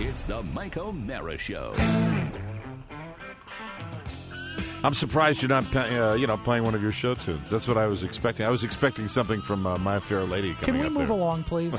It's the Mike O'Mara Show. I'm surprised you're not, playing one of your show tunes. That's what I was expecting. I was expecting something from My Fair Lady coming up. Can we move along, please?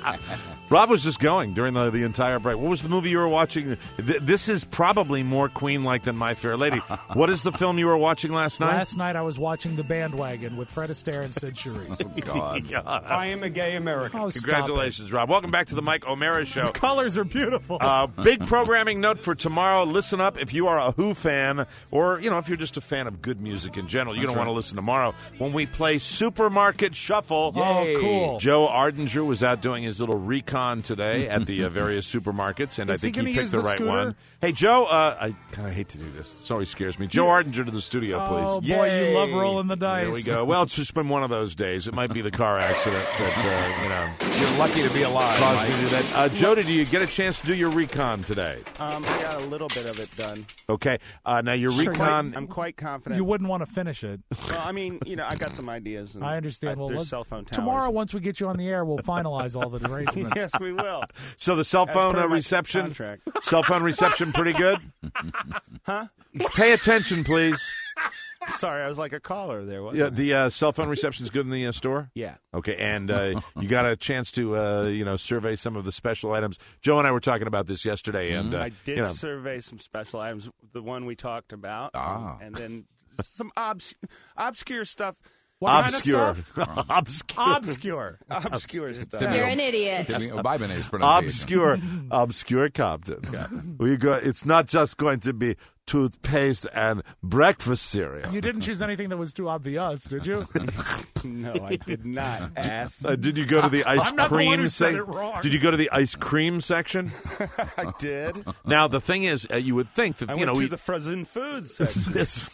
Rob was just going during the entire break. What was the movie you were watching? This is probably more Queen-like than My Fair Lady. What is the film you were watching last night? Last night I was watching The Bandwagon with Fred Astaire and Sid Charisse. Oh, God. I am a gay American. Oh, Congratulations, Rob. Welcome back to the Mike O'Mara Show. The colors are beautiful. Big programming note for tomorrow. Listen up if you are a Who fan, or if you're just a fan of good music in general. You're going to want to listen tomorrow when we play Supermarket Shuffle. Oh, cool. Joe Ardinger was out doing his little recon today at the various supermarkets, and I think he picked the right one. Hey, Joe, I kind of hate to do this. It always scares me. Joe Ardinger to the studio, please. Oh, boy, you love rolling the dice. There we go. Well, it's just been one of those days. It might be the car accident that, You're lucky to be alive, caused Mike. me to do that. Joe, did you get a chance to do your recon today? I got a little bit of it done. Okay. Now, your recon... I'm quite confident. You wouldn't want to finish it. Well, I mean, I got some ideas. And I understand. Well, there's cell phone towers. tomorrow, once we get you on the air, we'll finalize all the arrangements. Yes, we will. So the cell phone per my reception, contract. cell phone reception, pretty good. Huh? Pay attention, please. Sorry, I was like a caller there. Wasn't Yeah, I? the cell phone reception's good in the store. Yeah. Okay, and you got a chance to survey some of the special items. Joe and I were talking about this yesterday, and I did survey some special items. The one we talked about, and then some obscure stuff. What Obscure. kind of stuff? Obscure. Obscure stuff. You're an idiot. Obscure pronunciation. Obscure Compton. It's not just going to be toothpaste and breakfast cereal. You didn't choose anything that was too obvious, did you? No, I did not. Ass. Did you go to the ice I'm not the one cream who said section? it wrong. Did you go to the ice cream section? I did. Now the thing is, you would think that I went to the frozen foods section.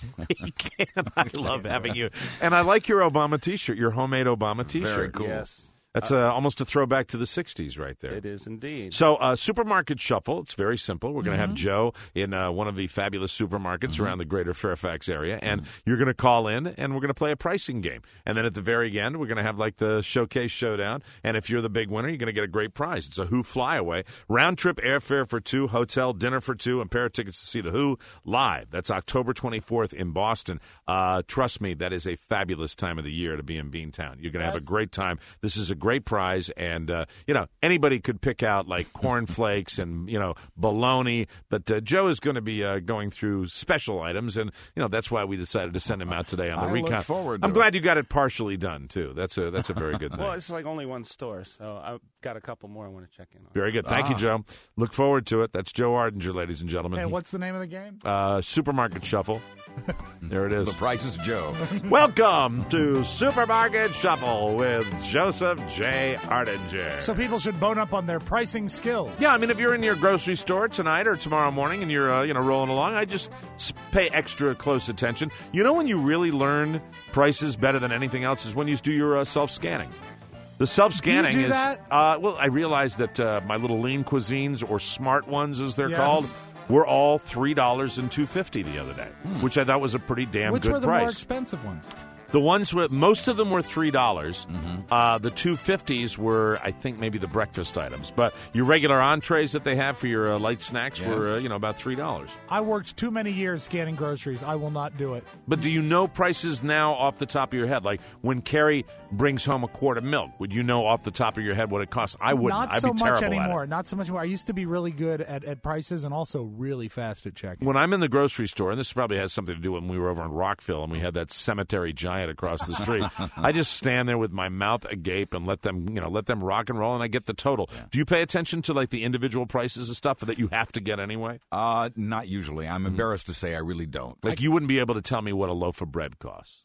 I love having you, and I like your Obama T-shirt, your homemade Obama T-shirt. Very cool. Yes, That's almost a throwback to the '60s, right there. it is indeed. So, Supermarket Shuffle, it's very simple. We're going to have Joe in one of the fabulous supermarkets around the greater Fairfax area, and you're going to call in, and we're going to play a pricing game. And then at the very end, we're going to have like the showcase showdown, and if you're the big winner, you're going to get a great prize. It's a Who flyaway, round-trip airfare for two, hotel dinner for two, and pair of tickets to see the Who live. That's October 24th in Boston. Trust me, that is a fabulous time of the year to be in Beantown. You're going to have a great time. This is a great prize, and anybody could pick out like cornflakes and bologna, but Joe is going to be going through special items, and that's why we decided to send him out today on the I recon. look forward to I'm it. glad you got it partially done too. That's a very good thing. Well, it's like only one store, so I've got a couple more I want to check in on. Very good. Thank you, Joe. Look forward to it. That's Joe Ardinger, ladies and gentlemen. And what's the name of the game? Supermarket Shuffle. There it is. The price is Joe. Welcome to Supermarket Shuffle with Joseph J. Ardinger. So people should bone up on their pricing skills. Yeah, I mean, if you're in your grocery store tonight or tomorrow morning and you're, rolling along, I just pay extra close attention. You know when you really learn prices better than anything else is when you do your self-scanning. The self-scanning Do you do is... that? Well, I realized that my little lean cuisines, or smart ones as they're Yes. called, were all $3 and $2.50 the other day, which I thought was a pretty damn Which good were the price. more expensive ones? The ones with most of them were $3. The $2.50s were, I think, maybe the breakfast items. But your regular entrees that they have for your light snacks were, about $3. I worked too many years scanning groceries. I will not do it. But do you know prices now off the top of your head? Like when Carrie brings home a quart of milk, would you know off the top of your head what it costs? I wouldn't. Not I'd so be much terrible anymore. at it. Not so much anymore. I used to be really good at prices and also really fast at checking. When I'm in the grocery store, and this probably has something to do with when we were over in Rockville and we had that cemetery giant across the street, I just stand there with my mouth agape and let them rock and roll, and I get the total. Yeah. Do you pay attention to like the individual prices of stuff that you have to get anyway? Not usually. I'm embarrassed to say I really don't. Like you wouldn't be able to tell me what a loaf of bread costs.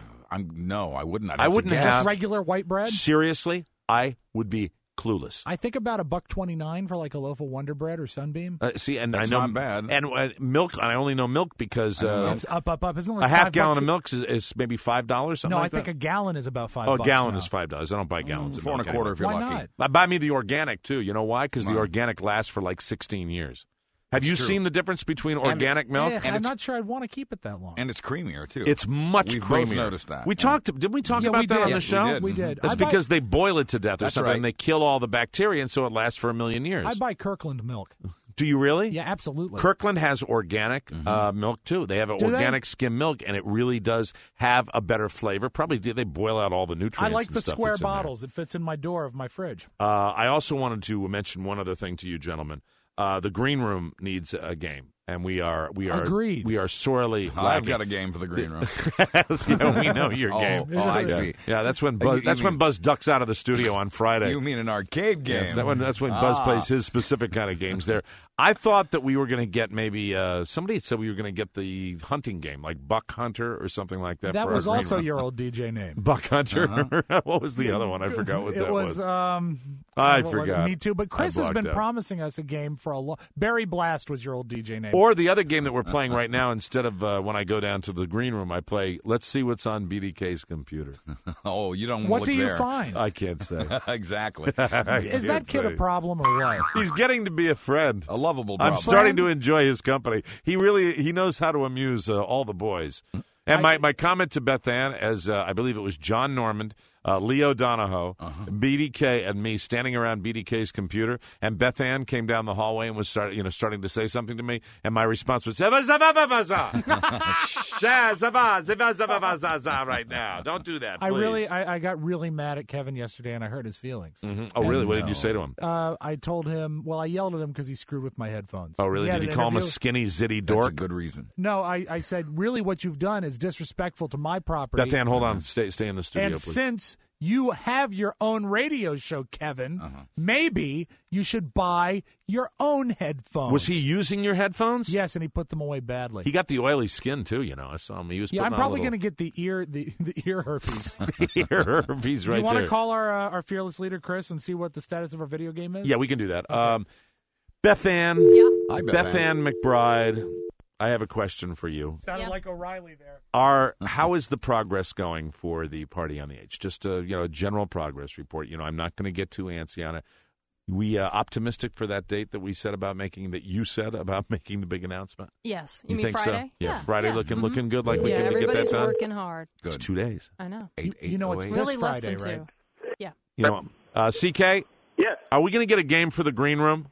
No, I wouldn't. I wouldn't have. Just regular white bread? Seriously, I would be clueless. I think about $1.29 for like a loaf of Wonder Bread or Sunbeam. See, and That's I know not bad. And milk. I only know milk because It's up. Isn't it like a half $5 gallon of milk is maybe $5. Something No, like I think that? a gallon is about $5. Oh, a gallon now. is $5. I don't buy gallons. of $4 and a milk quarter anymore. if you're Why lucky. not? Buy me the organic too. You know why? Because the organic lasts for like 16 years. Have you true. seen the difference between organic milk? I'm not sure I'd want to keep it that long. And it's creamier, too. It's much We've creamier. both noticed that. Didn't we talk about we that did. on Yeah, the show? we did. We did. That's because they boil it to death or That's something, right. and they kill all the bacteria, and so it lasts for 1,000,000 years. I buy Kirkland milk. Do you really? Yeah, absolutely. Kirkland has organic milk, too. They have an Do they? organic skim milk, and it really does have a better flavor. Probably they boil out all the nutrients. I like and the stuff square that's in there. bottles. It fits in my door of my fridge. I also wanted to mention one other thing to you, gentlemen. The green room needs a game, and we are Agreed. We are sorely I've lacking. got a game for the green room. Yeah, we know your game. Oh, I see. Yeah, that's when Buzz, when Buzz ducks out of the studio on Friday. You mean an arcade game? Yes, that's when Buzz plays his specific kind of games there. I thought that we were going to get maybe somebody said we were going to get the hunting game, like Buck Hunter or something like that. That for was our green also room. your old DJ name. Buck Hunter. What was the other one? I forgot what that was. I I forgot. Me too. But Chris I has been blocked out. promising us a game for a long. Barry Blast was your old DJ name. Or the other game that we're playing right now, instead of when I go down to the green room, I play Let's See What's on BDK's computer. Oh, you don't what look do you there. find? I can't say. Exactly. Is that kid a problem or what? He's getting to be a friend. A lovable I'm problem. starting to enjoy his company. He knows how to amuse all the boys. And my comment to Beth Ann, as I believe it was John Normand, Leo Donahoe, BDK, and me standing around BDK's computer, and Beth Ann came down the hallway and was starting to say something to me, and my response was right now. Don't do that, please. I got really mad at Kevin yesterday, and I hurt his feelings. Oh, really? What did you say to him? I told him. Well, I yelled at him because he screwed with my headphones. Oh, really? He had Did he an call him a interview. skinny, zitty That's a dork? good reason. No, I said, really, what you've done is disrespectful to my property. Beth Ann, hold on. Stay in the studio, And please. since you have your own radio show, Kevin, maybe you should buy your own headphones. Was he using your headphones? Yes, and he put them away badly. He got the oily skin, too, I saw him. He was Yeah, I'm putting on probably a going to little get the ear herpes. ear herpes right Do you want there. to call our fearless leader, Chris, and see what the status of our video game is? Yeah, we can do that. Beth Ann. Yeah. Hi, Beth Ann McBride, I have a question for you. Sounded Yeah. like O'Reilly there. How is the progress going for the Party on the H? Just a general progress report. I'm not going to get too antsy on it. We optimistic for that date that you said about making the big announcement? Yes. You mean think Friday? so? Yeah, Friday looking good. Like we yeah, can get that everybody's done. working hard. It's Good. 2 days. I know. You know, it's 8/8/08. Really This less Friday, than right? two. Yeah. CK, Yes. are we going to get a game for the green room?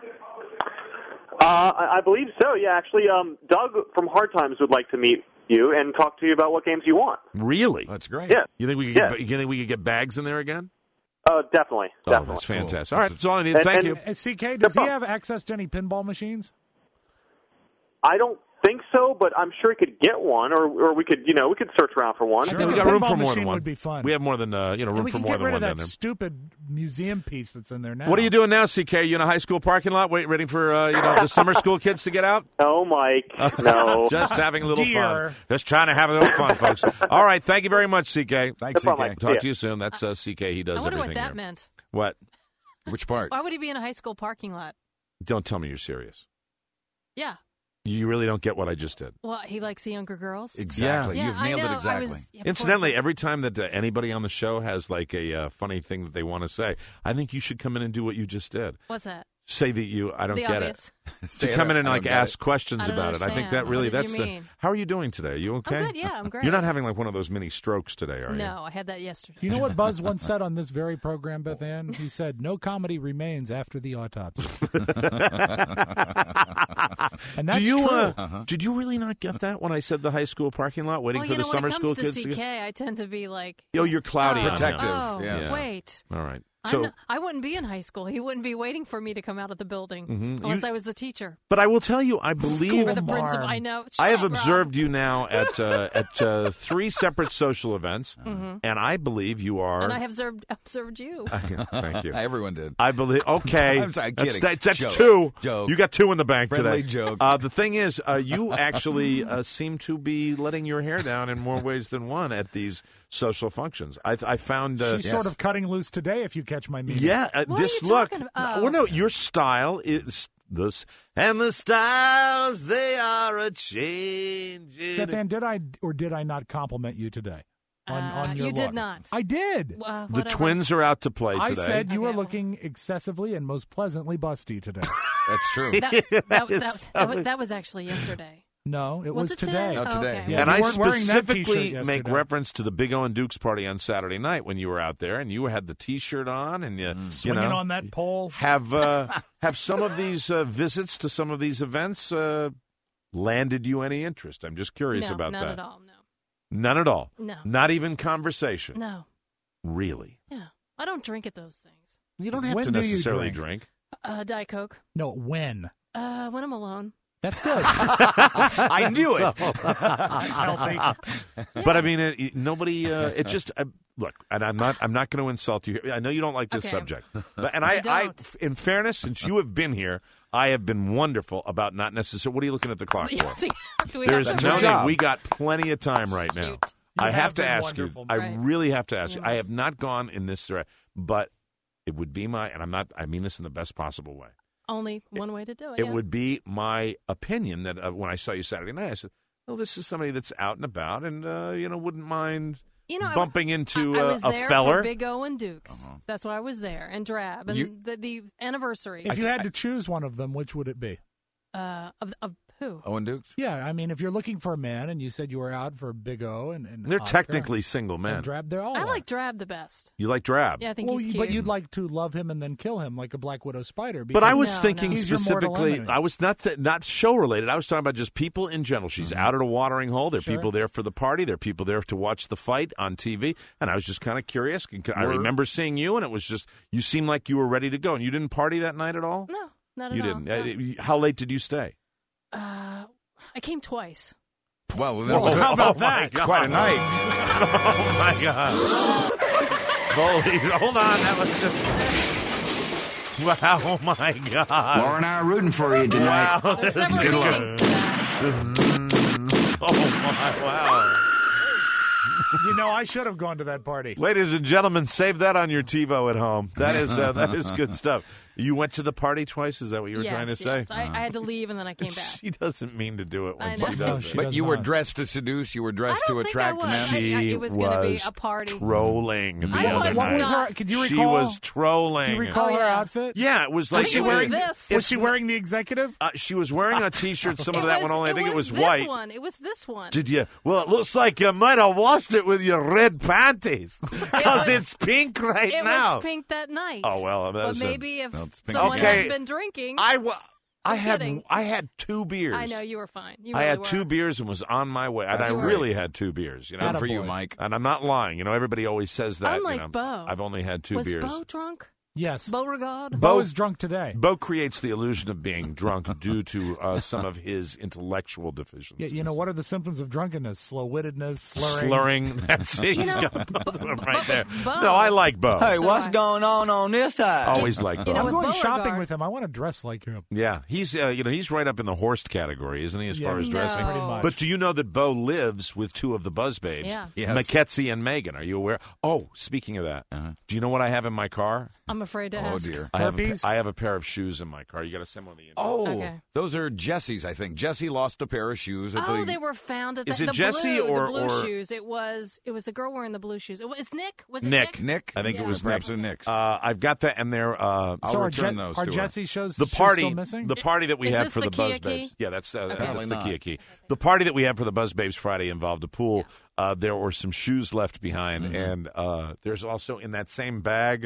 I believe so, yeah. Actually, Doug from Hard Times would like to meet you and talk to you about what games you want. Really? That's great. Yeah. You think we could get bags in there again? Definitely. Oh, Definitely. that's fantastic. All right, that's all I need. Thank you. CK, does he have access to any pinball machines? I don't think so, but I'm sure he could get one, or we could search around for one. I I think think we a got room pinball for more machine than one. would be fun. We have more than room we for can more get than rid one of down that there. stupid museum piece that's in there now. What are you doing now, CK? You in a high school parking lot, waiting for the summer school kids to get out? No, Mike. No. Just having a little Dear. fun. Just trying to have a little fun, folks. All right, thank you very much, CK. Thanks, No problem, CK. Talk Yeah. to you soon. That's CK. He does I wonder everything what that here. meant. What? Which part? Why would he be in a high school parking lot? Don't tell me you're serious. Yeah. You really don't get what I just did. Well, he likes the younger girls. Exactly. Yeah, You've nailed I know. it exactly. Of Incidentally, course. every time that anybody on the show has like a funny thing that they want to say, I think you should come in and do what you just did. What's that? Say that I don't The get obvious. it. Say To it, come in and I like don't get ask questions I don't about it. I think that understand. really What did that's you mean? How are you doing today? You okay? I'm good. Yeah, I'm great. You're not having like one of those mini strokes today, are you? No, I had that yesterday. You know what Buzz once said on this very program, Beth Ann? He said, "No comedy remains after the autopsy." And that's Do you, true. Did you really not get that when I said the high school parking lot waiting Well, for you know, the summer when it school comes to kids CK, to get? I tend to be like, Oh, you're cloudy on him. Protective, Oh, yeah. wait. All right. I'm So, not- I wouldn't be in high school. He wouldn't be waiting for me to come out of the building unless I was the teacher but I will tell you, I believe or the Marm. principal. I know. I have Shut up, observed you now at 3 separate social events, and I believe you are. Rob. And I have observed you. Thank you. Everyone did. I believe. Okay, I'm sorry, that's, kidding. that's Joke. 2. Joke. You got 2 in the bank Friendly today. joke. The thing is, you actually seem to be letting your hair down in more ways than one at these social functions. I found. She's sort of cutting loose today, if you catch my meaning. Yeah, What this are you look. talking about? Well, no, your style is this, and the styles they are a changing. Beth Ann, did I or did I not compliment you today? On your you did look? not. I did. The Whatever. twins are out to play I today. said you were Okay, looking excessively and most pleasantly busty today. That's true. That was actually yesterday. No, it Was was it today? No, today. Okay. Yeah, And you I weren't wearing that specifically t-shirt make yesterday. reference to the Big O and Duke's party on Saturday night when you were out there, and you had the T-shirt on, and you Swinging know, on that pole. have some of these visits to some of these events landed you any interest? I'm just curious No, about not that. at all. No. None at all. No. Not even conversation. No. Really? Yeah. I don't drink at those things. You don't have When to do you necessarily drink? drink. Diet Coke. No, when? When I'm alone. That's good. I knew it. That's healthy. But I mean, nobody. It just look, and I'm not going to insult you. I know you don't like this Okay. subject, but I I, don't. in fairness, since you have been here, I have been wonderful about not necessarily. What are you looking at the clock Yeah, for? see, do we There's have no to- need. We got plenty of time right now. Shoot. You I have have to been ask wonderful. you. I Right. really have to ask you. You I have must. not gone in this direction, but it would be my, and I'm not. I mean this in the best possible way. Only one way to do it. It yeah. would be my opinion that when I saw you Saturday night, I said, "Well, this is somebody that's out and about, and wouldn't mind I- bumping into I was a there feller." for Big O and Dukes. That's why I was there. And Drab. And You- the anniversary. If you had to choose one of them, which would it be? Of who? Owen Dukes? Yeah, I mean, if you're looking for a man and you said you were out for Big O and They're Oscar technically single and men. Drab, they're all I are. like Drab the best. You like Drab, Yeah, I think Well, he's cute. but you'd like to love him and then kill him like a Black Widow spider. but I because was No, thinking no. He's your mortal specifically. enemy. I was not show related. I was talking about just people in general. She's out at a watering hole. There are Sure. people there for the party. There are people there to watch the fight on TV. And I was just kind of curious. I remember seeing you, and it was just you seemed like you were ready to go. And you didn't party that night at all. No, not at You all. didn't. How late did you stay? I came twice. Well, then it was how about my that? It's quite a night. Oh my God! Holy, hold on. That was just. Wow! Oh my God! Laura and I are rooting for you tonight. Wow! There's This is several good. meanings to that. Oh my! Wow! I should have gone to that party. Ladies and gentlemen, save that on your TiVo at home. That is good stuff. You went to the party twice? Is that what you were Yes, trying to say? yes. I had to leave and then I came back. She doesn't mean to do it I when know. she No, does she it. But does you were not. dressed to seduce. You were dressed I to don't think attract I was. men. She it was going to be was a party. Trolling the I other was What was night. her? Can you She recall? was trolling. Do you recall Oh, her yeah. outfit? Yeah, it was like she wearing this. Was she wearing the executive? She was wearing a T-shirt similar to that one, only I think it was this white. One. It was this one. Did you? Well, it looks like you might have washed it with your red panties because was- it's pink right it now. was pink that night. Oh well, But that's maybe if No, it's pink. someone Okay. had been drinking. I kidding. had 2 beers. I know you were fine. You I really had were. 2 beers and was on my way. And I That's great. really had 2 beers. Good for you, Attaboy. Mike. And I'm not lying. Everybody always says that. Unlike Bo. I've only had 2 was beers. Bo drunk? Yes. Beauregard? Bo is drunk today. Bo creates the illusion of being drunk due to some of his intellectual deficiencies. Yeah, what are the symptoms of drunkenness? Slow-wittedness, slurring. Slurring. That's it. He's know, got both of them right there. Bo- No, I like Bo. Hey, So what's I- going on this side? Always like Bo. You know, I'm with going Beauregard- shopping with him. I want to dress like him. Yeah, he's he's right up in the Horst category, isn't he, as far as Yeah, dressing? pretty much. But do you know that Bo lives with 2 of the Buzz Babes, Yeah. Yes. Mackenzie and Megan? Are you aware? Oh, speaking of that, do you know what I have in my car? I'm afraid to Oh, ask. dear. Herpes? I have a pair of shoes in my car. You got to send one of the. Oh, Okay. those are Jesse's, I think. Jesse lost a pair of shoes. At Oh, the... they were found at the, Is it the Jesse blue, or- the blue or- shoes. It was a girl wearing the blue shoes. It was Nick. Was it Nick. Nick? I think it Yeah. was Perhaps Nick. they're Nick's. I've got that, and they're I'll So return those are to her. Jesse shows the shoes party. still missing? The party that we Is had this for the the Buzz Kia key? Babes. Yeah, that's Apparently the not. Kia key. The party that we had for the Buzz Babes Friday involved a pool. There were some shoes left behind, and there's also in that same bag,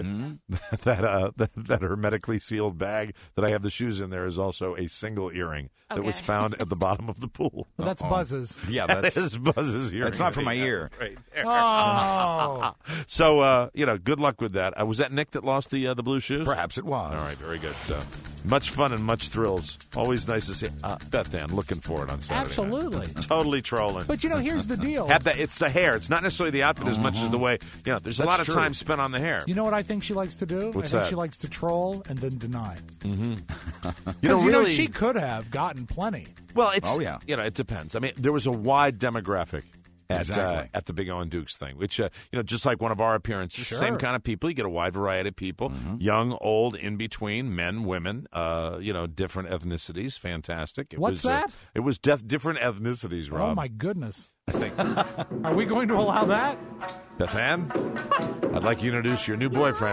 that hermetically sealed bag that I have the shoes in. There is also a single earring that was Okay. found at the bottom of the pool. Well, that's Buzz's. Yeah, That that's is Buzz's earring. that's not for my Yeah, ear. Right there. Oh. So good luck with that. Was that Nick that lost the blue shoes? perhaps it was. All right, very good. Much fun and much thrills. Always nice to see. Beth Ann, looking for it on Saturday. Absolutely. Night. Totally trolling. But, here's the deal. It's the hair. It's not necessarily the outfit as much as the way. There's a That's lot of true. time spent on the hair. You know what I think she likes to do? What's I think that? she likes to troll and then deny. Really, Because, she could have gotten plenty. well, it's Oh, yeah. It depends. I mean, there was a wide demographic. Exactly. At the Big O and Dukes thing, which just like one of our appearances, Sure. same kind of people. You get a wide variety of people, young, old, in between, men, women, different ethnicities. Fantastic. What's that? It was different ethnicities, Rob. Oh, my goodness. I think. Are we going to allow that? Beth Ann, I'd like you to introduce your new boyfriend.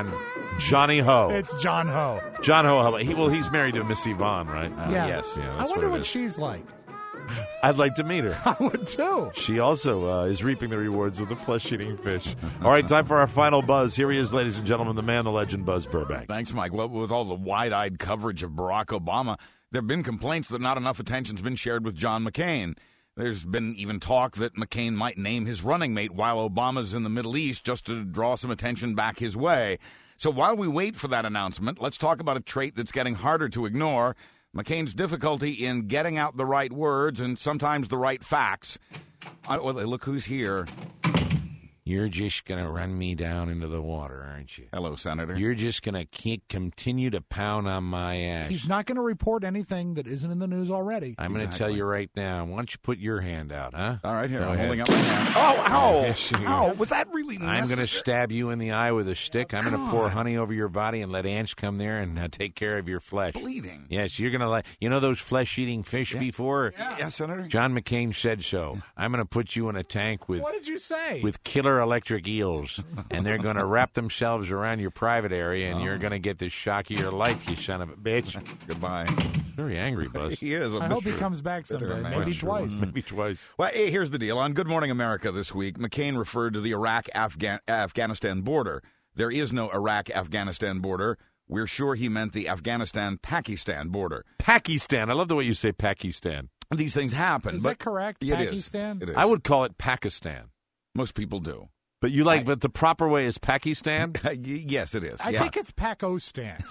Johnny Ho. It's John Ho. John Ho. He's married to Miss Yvonne, right? Yeah. Yes. Yeah, I that's wonder it what is. she's like. I'd like to meet her. I would too. She also is reaping the rewards of the flesh-eating fish. All right, time for our final buzz. Here he is, ladies and gentlemen, the man, the legend, Buzz Burbank. Thanks, Mike. Well, with all the wide-eyed coverage of Barack Obama, there have been complaints that not enough attention's been shared with John McCain. There's been even talk that McCain might name his running mate while Obama's in the Middle East just to draw some attention back his way. So while we wait for that announcement, let's talk about a trait that's getting harder to ignore: McCain's difficulty in getting out the right words and sometimes the right facts. Well, look who's here. You're just going to run me down into the water, aren't you? Hello, Senator. You're just going to continue to pound on my ass. He's not going to report anything that isn't in the news already. I'm going to tell you right now. Why don't you put your hand out, huh? All right, here. Go I'm ahead. holding up my hand. Oh, ow! Yes, you Ow! Was that really necessary? I'm going to stab you in the eye with a stick. I'm going to pour honey over your body and let ants come there and take care of your flesh. Bleeding. Yes, you're going to like, you know those flesh-eating fish before? Yeah, Senator. John McCain said so. I'm going to put you in a tank with What did you say? killer electric eels, and they're going to wrap themselves around your private area, and you're going to get the shock of your life, you son of a bitch. Goodbye. Very angry, Buzz. He is. I hope he comes back someday, man. maybe Sure. twice. Maybe twice. Well, hey, here's the deal. On Good Morning America this week, McCain referred to the Iraq-Afghanistan border. There is no Iraq-Afghanistan border. We're sure he meant the Afghanistan-Pakistan border. Pakistan. I love the way you say Pakistan. These things happen. Is but that correct? It is. Pakistan? It is. I would call it Pakistan. Most people do. But you like, but the proper way is Pakistan? Yes, it is. I think it's Pakistan.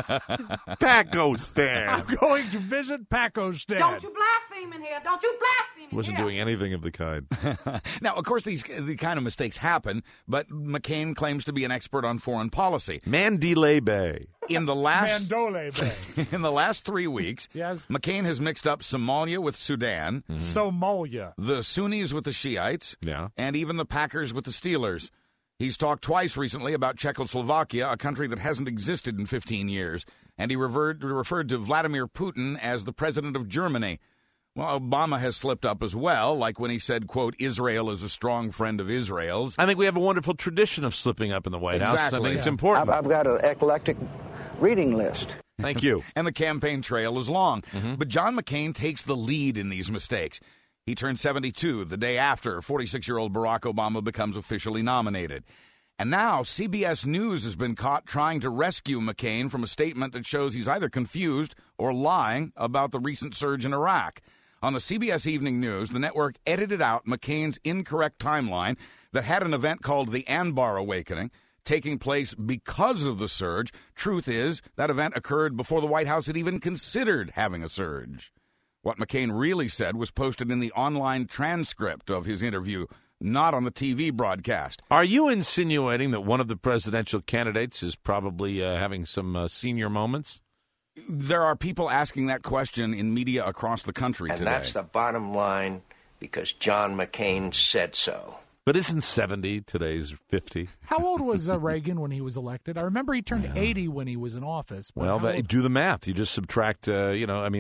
Pakistan. I'm going to visit Pakistan. Don't you blaspheme in here. Don't you blaspheme in Wasn't here. doing anything of the kind. Now, of course, the kind of mistakes happen, but McCain claims to be an expert on foreign policy. Mandalay Bay. In the last Mandalay Bay. in the last 3 weeks, Yes. McCain has mixed up Somalia with Sudan, Somalia. the Sunnis with the Shiites, Yeah. and even the Packers with the Steelers. He's talked twice recently about Czechoslovakia, a country that hasn't existed in 15 years, and he referred to Vladimir Putin as the president of Germany. Well, Obama has slipped up as well, like when he said, quote, Israel is a strong friend of Israel's. I think we have a wonderful tradition of slipping up in the White House. I Exactly. think it's important. I've got an eclectic reading list. Thank you. And the campaign trail is long. But John McCain takes the lead in these mistakes. He turned 72 the day after 46-year-old Barack Obama becomes officially nominated. And now CBS News has been caught trying to rescue McCain from a statement that shows he's either confused or lying about the recent surge in Iraq. On the CBS Evening News, the network edited out McCain's incorrect timeline that had an event called the Anbar Awakening taking place because of the surge. Truth is, that event occurred before the White House had even considered having a surge. What McCain really said was posted in the online transcript of his interview, not on the TV broadcast. Are you insinuating that one of the presidential candidates is probably having some senior moments? There are people asking that question in media across the country And today. that's the bottom line, because John McCain said so. But isn't 70 today's 50? How old was Reagan when he was elected? I remember he turned 80 when he was in office. But Well, how old- do the math. You just subtract, where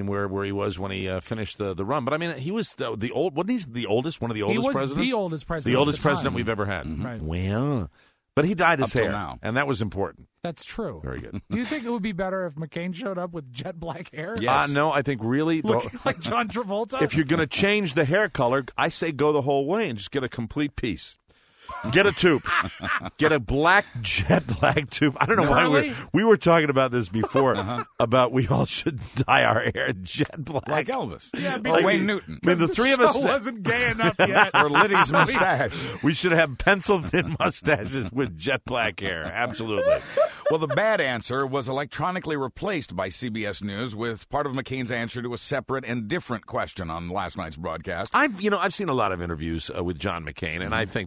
he was when he finished the run. But I mean, he was the old. Wasn't he the oldest? One of the oldest was presidents. the oldest president. The at oldest the time. president we've ever had. Right. Well, but he dyed his Up till hair, now. and that was important. That's true. Very good. Do you think it would be better if McCain showed up with jet black hair? Yes. No, I think really, Looking like John Travolta? if you're going to change the hair color, I say go the whole way and just get a complete piece. Get a tube. Get a jet black tube. I don't know why Really? we were talking about this before, about we all should dye our hair jet black. Like Elvis. Yeah, or because- Wayne Newton. I mean, the three of us show wasn't gay enough yet. Or Liddy's mustache. We should have pencil-thin mustaches with jet black hair. Absolutely. Well, the bad answer was electronically replaced by CBS News with part of McCain's answer to a separate and different question on last night's broadcast. I've seen a lot of interviews with John McCain, and I think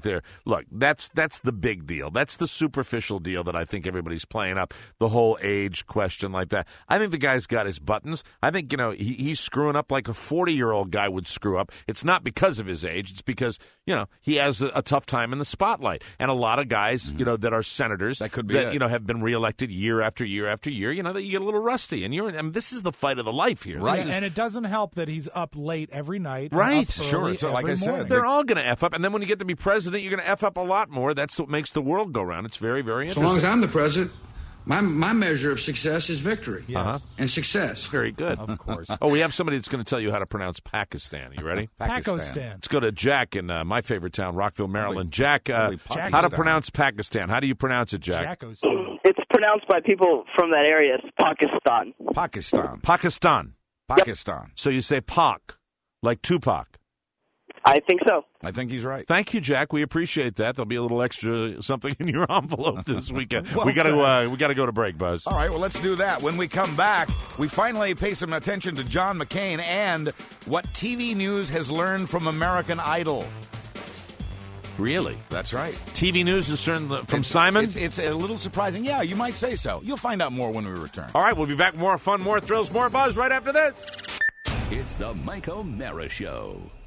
that's the big deal. That's the superficial deal that I think everybody's playing up, the whole age question like that. I think the guy's got his buttons. I think, he's screwing up like a 40-year-old guy would screw up. It's not because of his age. It's because, he has a tough time in the spotlight. And a lot of guys, that are senators That could be it. have been reelected year after year after year, that you get a little rusty. And this is the fight of the life here. Right. This is- And it doesn't help that he's up late every night. and Right. up Sure. early So, like every I said, morning. They're all going to F up. And then when you get to be president, you're going to F up a lot more. That's what makes the world go round. It's very, very So interesting. long as I'm the president, My measure of success is victory. And success. Very good. Of course. Oh, we have somebody that's going to tell you how to pronounce Pakistan. You ready? Pakistan. Let's go to Jack in my favorite town, Rockville, Maryland. Jack, how to pronounce Pakistan? How do you pronounce it, Jack? It's pronounced by people from that area as Pakistan. Pakistan. Pakistan. So you say Pak, like Tupac. I think so. I think he's right. Thank you, Jack. We appreciate that. There'll be a little extra something in your envelope this weekend. Well we got to go to break, Buzz. All right, well, let's do that. When we come back, we finally pay some attention to John McCain and what TV news has learned from American Idol. Really? That's right. TV news is from Simon? It's a little surprising. Yeah, you might say so. You'll find out more when we return. All right, we'll be back. More fun, more thrills, more buzz right after this. It's the Mike O'Mara Show.